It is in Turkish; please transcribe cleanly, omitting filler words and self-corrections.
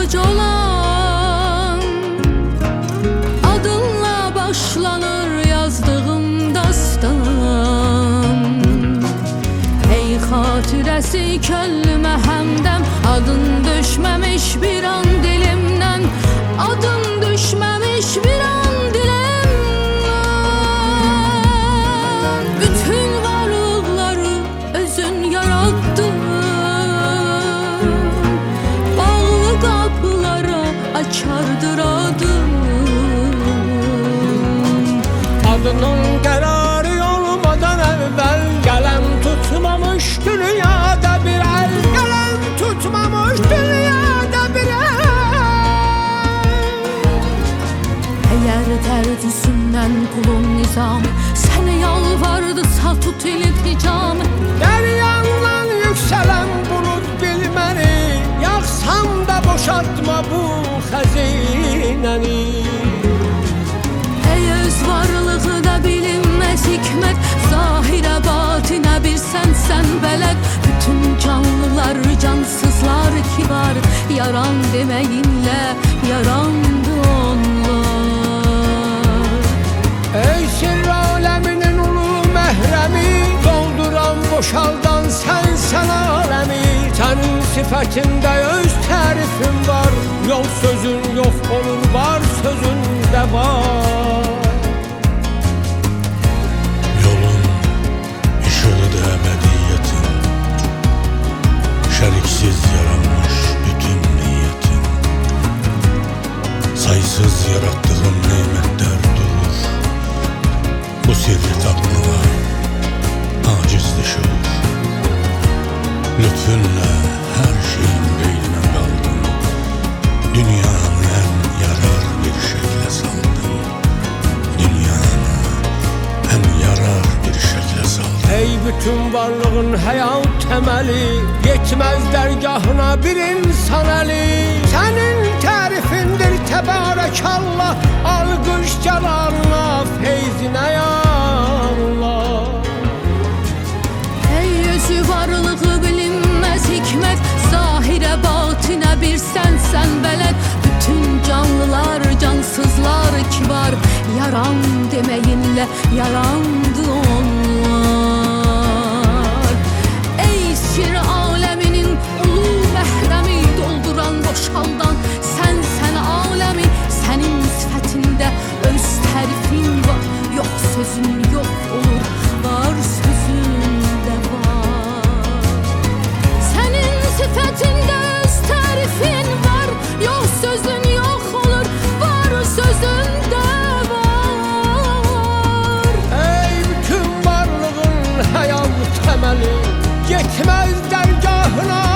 tac olan, adınla başlanır yazdığım dastan. Ey hatirəsi könlümə həmdəm, adın düşməmiş bir an dilimdən, adın düşməmiş bir an dilimdən. Bütün varlıqları özün yarattın, bağlı qapılara açardır adın. Adının qərarı olmadan əvvəl qələm tutmamış dünyada bir əl, qələm tutmamış dünyada bir əl. Eğer tercüsünden kulun nizamı, seni yalvardısa tut ilticamı. Deryandan yükselen bulut bilməni, yağsam da boşaltma bu xəzinəni. Ey öz varlığı da bilinmez hikmet, zahire batine bir sen beled. Bütün canlılar cansızlar ki var, yaran demeyinle yarandı onlar. Ey sirr aleminin ulu məhrəmi, dolduran boşaldan sen alemi. Senin sifətində öz tərifin var, yok sözün yok olur, var sözün de var. Yolun ışığı da ebediyetin, şeriksiz yaranmış bütün niyetin. Saysız yarattığın nimetler durur, bu sirri tapmağa aciz düşür. Lütfunla her şeyin beynine kaldın, dünyanı en yarar bir şekle saldın. Dünyanı en yarar bir şekle saldın. Ey bütün varlığın həyat təməli, yetməz dərgahına bir insan əli. Sənin tərifindir təbarəkallah, alqış cəlalına, feyzinə ya Allah. Ey özü varlığı bilinmez hikmet, zahire batine bir sen beled. Bütün canlılar cansızlar ki var, yaran demeyinle yarandı onlar. Ey sir aleminin ulu məhrəmi, dolduran boşaldan sen alemi. Senin sifətində öz tərifin var, yok sözün yok olur, var sözün de var. Senin sifətində öz tərifin var, yok sözün yok olur, var sözün de var. Ey bütün varlığın həyat təməli, yetməz dərgahına